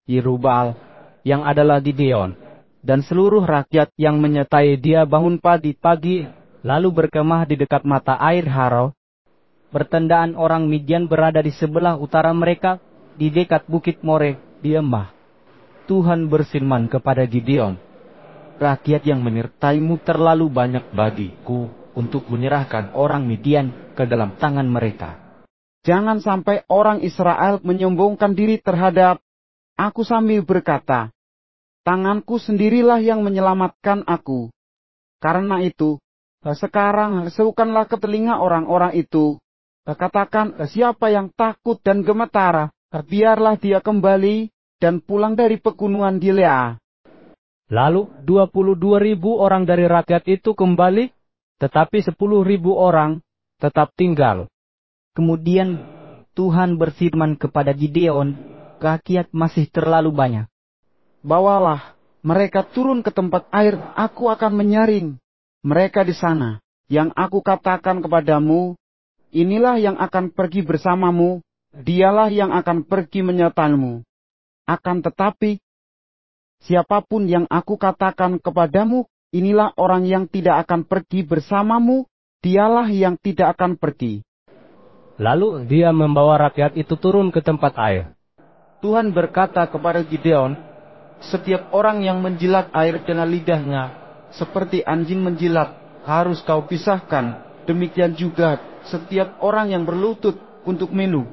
Yerubbaal, yang adalah Gideon, dan seluruh rakyat yang menyertai dia bangun pagi, lalu berkemah di dekat mata air Harod. Pertandaan orang Midian berada di sebelah utara mereka, di dekat bukit More, di Emah. Tuhan berfirman kepada Gideon, "Rakyat yang menyertaimu terlalu banyak bagiku untuk menyerahkan orang Midian ke dalam tangan mereka. Jangan sampai orang Israel menyombongkan diri terhadap aku sambil berkata, tanganku sendirilah yang menyelamatkan aku. Karena itu, sekarang serukanlah ke telinga orang-orang itu. Katakan, siapa yang takut dan gemetar, biarlah dia kembali dan pulang dari pegunungan Gilead." Lalu 22.000 orang dari rakyat itu kembali, tetapi 10.000 orang tetap tinggal. Kemudian Tuhan berfirman kepada Gideon, rakyat masih terlalu banyak. "Bawalah mereka turun ke tempat air, aku akan menyaring mereka di sana. Yang aku katakan kepadamu, inilah yang akan pergi bersamamu, dialah yang akan pergi menyertamu. Akan tetapi, siapapun yang aku katakan kepadamu, inilah orang yang tidak akan pergi bersamamu, dialah yang tidak akan pergi." Lalu dia membawa rakyat itu turun ke tempat air. Tuhan berkata kepada Gideon, "Setiap orang yang menjilat air dengan lidahnya, seperti anjing menjilat, harus kau pisahkan. Demikian juga setiap orang yang berlutut untuk minum."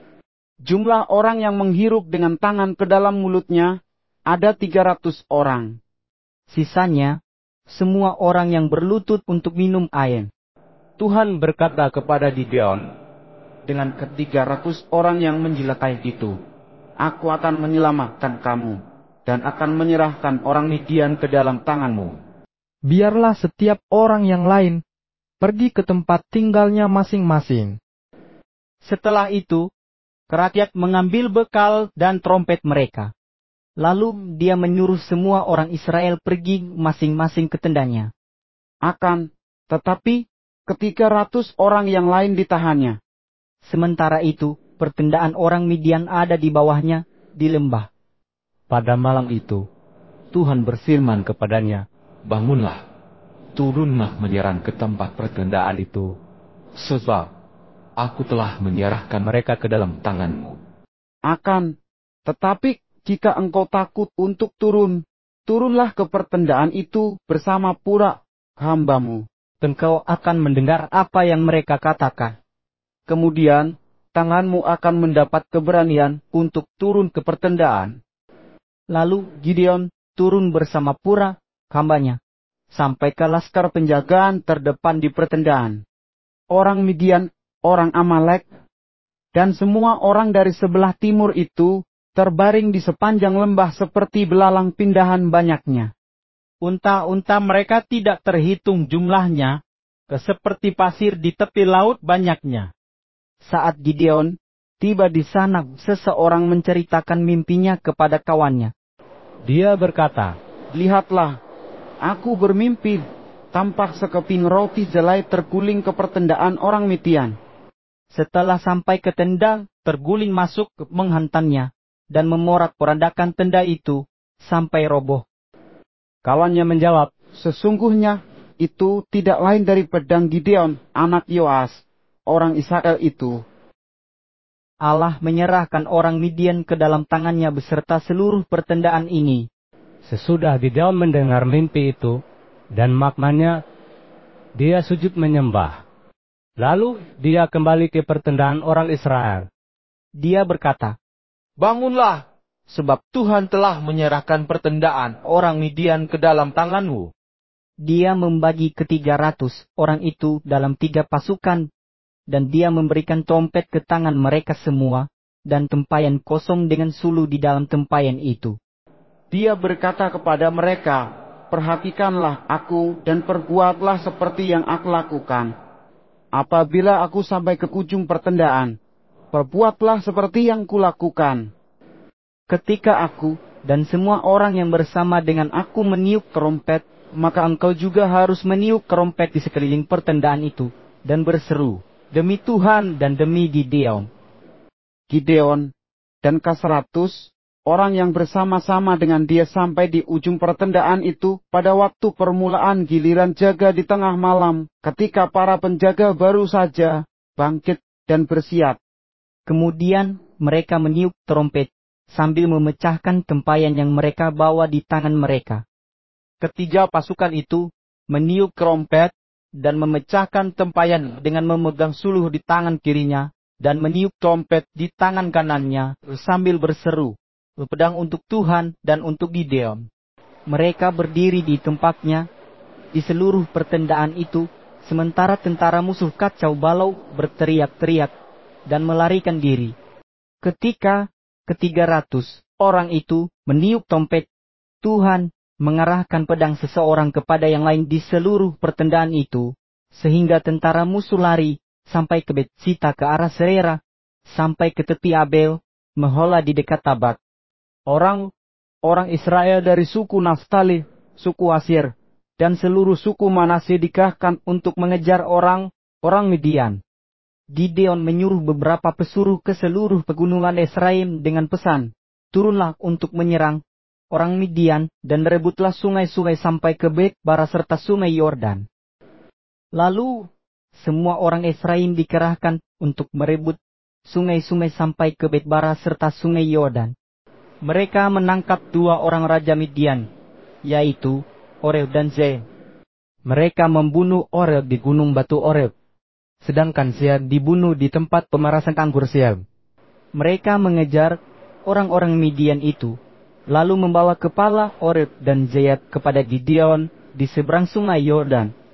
Jumlah orang yang menghirup dengan tangan ke dalam mulutnya ada 300 orang. Sisanya, semua orang yang berlutut untuk minum air. Tuhan berkata kepada Gideon, "Dengan ke-300 orang yang menjilat air itu, aku akan menyelamatkan kamu, dan akan menyerahkan orang Midian ke dalam tanganmu." Biarlah setiap orang yang lain pergi ke tempat tinggalnya masing-masing. Setelah itu, rakyat mengambil bekal dan trompet mereka. Lalu dia menyuruh semua orang Israel pergi masing-masing ke tendanya. Akan tetapi, ke-300 orang yang lain ditahannya. Sementara itu, pertendaan orang Midian ada di bawahnya, di lembah. Pada malam itu, Tuhan berfirman kepadanya, "Bangunlah, turunlah menyerang ke tempat pertendaan itu, sebab aku telah menyerahkan mereka ke dalam tanganmu." Akan tetapi, jika engkau takut untuk turunlah ke pertendaan itu bersama Pura, hambamu. Engkau akan mendengar apa yang mereka katakan. Kemudian, tanganmu akan mendapat keberanian untuk turun ke pertendaan. Lalu Gideon turun bersama Pura, hambanya, sampai ke laskar penjagaan terdepan di pertendaan. Orang Midian, orang Amalek, dan semua orang dari sebelah timur itu terbaring di sepanjang lembah seperti belalang pindahan banyaknya. Unta-unta mereka tidak terhitung jumlahnya, seperti pasir di tepi laut banyaknya. Saat Gideon tiba di sana, seseorang menceritakan mimpinya kepada kawannya. Dia berkata, "Lihatlah, aku bermimpi, tampak sekeping roti jelai terguling ke pertendaan orang Midian." Setelah sampai ke tenda, terguling masuk menghantamnya, dan memorak-porandakan tenda itu, sampai roboh. Kawannya menjawab, "Sesungguhnya itu tidak lain dari pedang Gideon, anak Yoas, orang Israel itu." Allah menyerahkan orang Midian ke dalam tangannya beserta seluruh pertendaan ini. Sesudah Gideon mendengar mimpi itu, dan maknanya, dia sujud menyembah. Lalu dia kembali ke pertendaan orang Israel. Dia berkata, "Bangunlah, sebab Tuhan telah menyerahkan pertendaan orang Midian ke dalam tanganmu." Dia membagi ke-300 orang itu dalam 3 pasukan, dan dia memberikan trompet ke tangan mereka semua, dan tempayan kosong dengan sulu di dalam tempayan itu. Dia berkata kepada mereka, "Perhatikanlah aku dan perbuatlah seperti yang aku lakukan. Apabila aku sampai ke ujung pertendaan, perbuatlah seperti yang kulakukan. Ketika aku dan semua orang yang bersama dengan aku meniup trompet, maka engkau juga harus meniup trompet di sekeliling pertendaan itu, dan berseru, 'Demi Tuhan dan demi Gideon.'" Gideon dan K100 orang yang bersama-sama dengan dia sampai di ujung pertendaan itu pada waktu permulaan giliran jaga di tengah malam, ketika para penjaga baru saja bangkit dan bersiap. Kemudian mereka meniup trompet sambil memecahkan tempayan yang mereka bawa di tangan mereka. Ketiga pasukan itu meniup trompet dan memecahkan tempayan dengan memegang suluh di tangan kirinya dan meniup trompet di tangan kanannya sambil berseru, "Pedang untuk Tuhan dan untuk Gideon." Mereka berdiri di tempatnya di seluruh pertendaan itu, sementara tentara musuh kacau balau berteriak-teriak dan melarikan diri. Ketika ke-300 orang itu meniup trompet, Tuhan mengarahkan pedang seseorang kepada yang lain di seluruh pertendaan itu, sehingga tentara musuh lari sampai ke Bet-sita ke arah Serera, sampai ke tepi Abel, Mehola di dekat Tabak. Orang Israel dari suku Naftali, suku Asyir, dan seluruh suku Manasye dikerahkan untuk mengejar orang Midian. Gideon menyuruh beberapa pesuruh ke seluruh pegunungan Efraim dengan pesan, "Turunlah untuk menyerang orang Midian dan rebutlah sungai-sungai sampai ke Bet-bara serta sungai Yordan." Lalu semua orang Efraim dikerahkan untuk merebut sungai-sungai sampai ke Bet-bara serta sungai Yordan. Mereka menangkap 2 orang raja Midian, yaitu Oreb dan Zeb. Mereka membunuh Oreb di gunung batu Oreb, sedangkan Zeb dibunuh di tempat pemerasan anggur Zeb. Mereka mengejar orang-orang Midian itu, lalu membawa kepala Oreb dan Zeb kepada Gideon di seberang sungai Yordan,